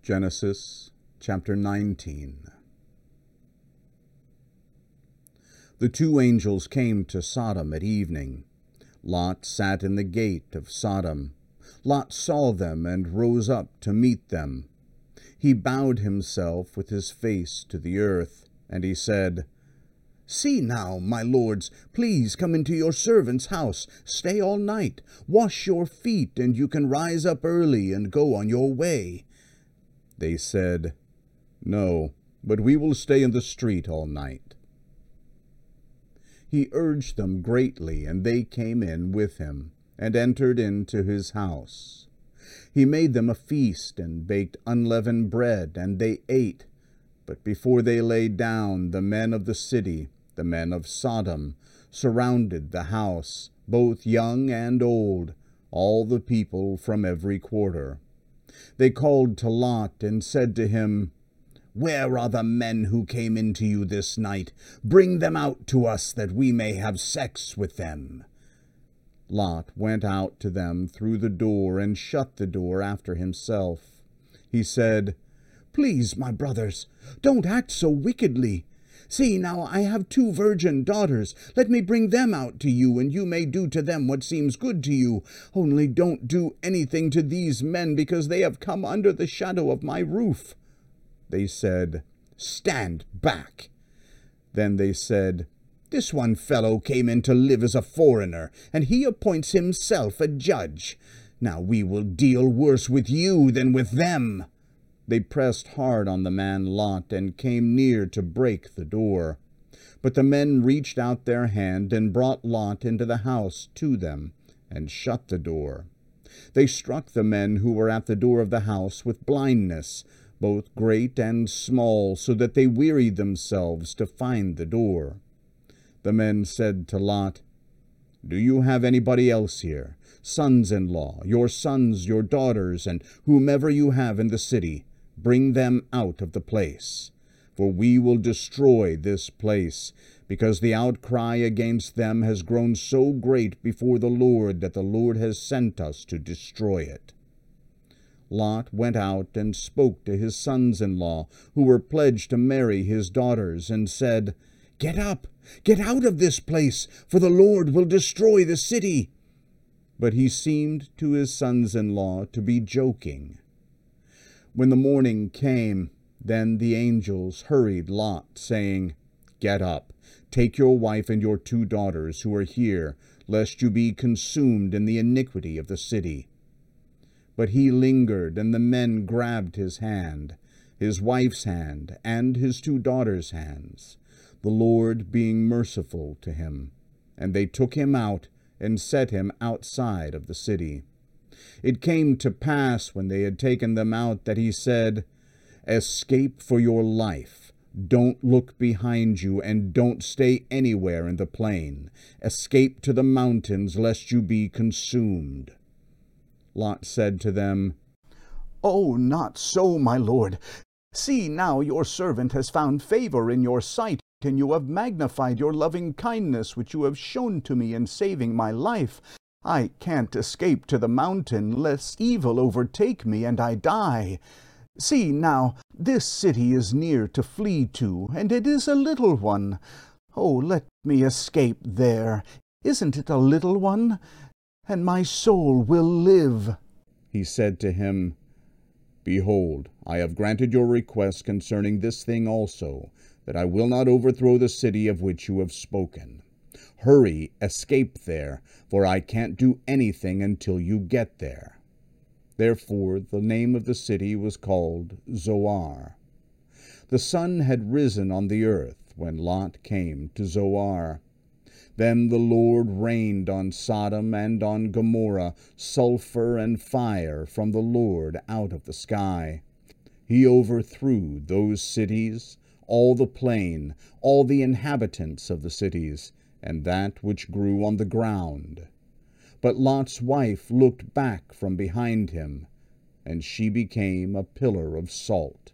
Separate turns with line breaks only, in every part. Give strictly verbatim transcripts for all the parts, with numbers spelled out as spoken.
Genesis chapter nineteen. The two angels came to Sodom at evening. Lot sat in the gate of Sodom. Lot saw them and rose up to meet them. He bowed himself with his face to the earth, and he said, "See now, my lords, please come into your servant's house, stay all night, wash your feet, and you can rise up early and go on your way." They said, "No, but we will stay in the street all night." He urged them greatly, and they came in with him, and entered into his house. He made them a feast, and baked unleavened bread, and they ate. But before they lay down, the men of the city, the men of Sodom, surrounded the house, both young and old, all the people from every quarter. They called to Lot and said to him, "Where are the men who came into you this night? Bring them out to us, that we may have sex with them." Lot went out to them through the door and shut the door after himself. He said, "Please, my brothers, don't act so wickedly. See, now I have two virgin daughters. Let me bring them out to you, and you may do to them what seems good to you. Only don't do anything to these men, because they have come under the shadow of my roof." They said, "Stand back." Then they said, "This one fellow came in to live as a foreigner, and he appoints himself a judge. Now we will deal worse with you than with them." They pressed hard on the man Lot and came near to break the door. But the men reached out their hand and brought Lot into the house to them and shut the door. They struck the men who were at the door of the house with blindness, both great and small, so that they wearied themselves to find the door. The men said to Lot, "Do you have anybody else here, sons-in-law, your sons, your daughters, and whomever you have in the city? Bring them out of the place, for we will destroy this place, because the outcry against them has grown so great before the Lord that the Lord has sent us to destroy it." Lot went out and spoke to his sons-in-law, who were pledged to marry his daughters, and said, "Get up, get out of this place, for the Lord will destroy the city." But he seemed to his sons-in-law to be joking. When the morning came, then the angels hurried Lot, saying, "Get up, take your wife and your two daughters who are here, lest you be consumed in the iniquity of the city." But he lingered, and the men grabbed his hand, his wife's hand, and his two daughters' hands, the Lord being merciful to him. And they took him out and set him outside of the city. It came to pass, when they had taken them out, that he said, "Escape for your life. Don't look behind you, and don't stay anywhere in the plain. Escape to the mountains, lest you be consumed." Lot said to them, "Oh, not so, my lord. See now, your servant has found favor in your sight, and you have magnified your loving kindness which you have shown to me in saving my life. I can't escape to the mountain, lest evil overtake me and I die. See now, this city is near to flee to, and it is a little one. Oh, let me escape there. Isn't it a little one? And my soul will live." He said to him, "Behold, I have granted your request concerning this thing also, that I will not overthrow the city of which you have spoken. Hurry, escape there, for I can't do anything until you get there." Therefore the name of the city was called Zoar. The sun had risen on the earth when Lot came to Zoar. Then the Lord rained on Sodom and on Gomorrah sulfur and fire from the Lord out of the sky. He overthrew those cities, all the plain, all the inhabitants of the cities, and that which grew on the ground. But Lot's wife looked back from behind him, and she became a pillar of salt.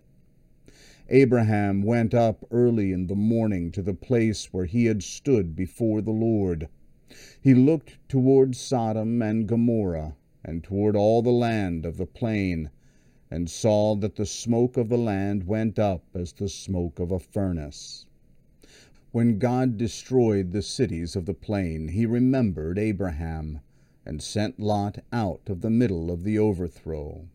Abraham went up early in the morning to the place where he had stood before the Lord. He looked toward Sodom and Gomorrah, and toward all the land of the plain, and saw that the smoke of the land went up as the smoke of a furnace. When God destroyed the cities of the plain, he remembered Abraham, and sent Lot out of the middle of the overthrow.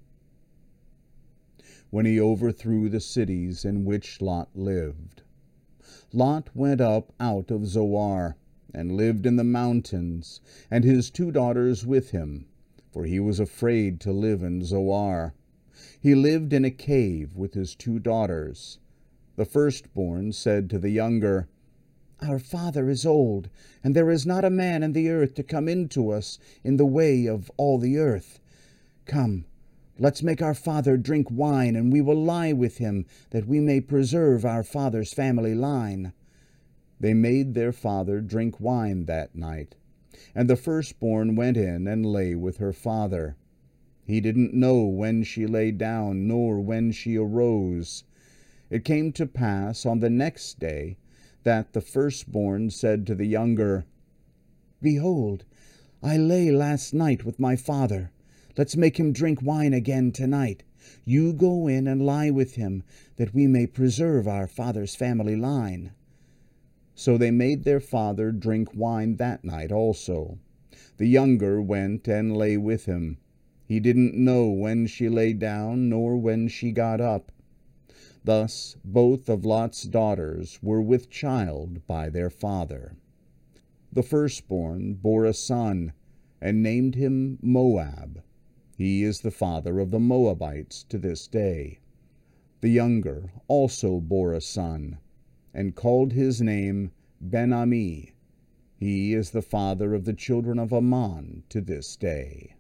When he overthrew the cities in which Lot lived, Lot went up out of Zoar, and lived in the mountains, and his two daughters with him, for he was afraid to live in Zoar. He lived in a cave with his two daughters. The firstborn said to the younger, "Our father is old, and there is not a man in the earth to come in to us in the way of all the earth. Come, let's make our father drink wine, and we will lie with him, that we may preserve our father's family line." They made their father drink wine that night, and the firstborn went in and lay with her father. He didn't know when she lay down, nor when she arose. It came to pass on the next day that the firstborn said to the younger, "Behold, I lay last night with my father. Let's make him drink wine again tonight. You go in and lie with him, that we may preserve our father's family line." So they made their father drink wine that night also. The younger went and lay with him. He didn't know when she lay down, nor when she got up. Thus both of Lot's daughters were with child by their father. The firstborn bore a son, and named him Moab. He is the father of the Moabites to this day. The younger also bore a son, and called his name Ben-Ammi. He is the father of the children of Ammon to this day.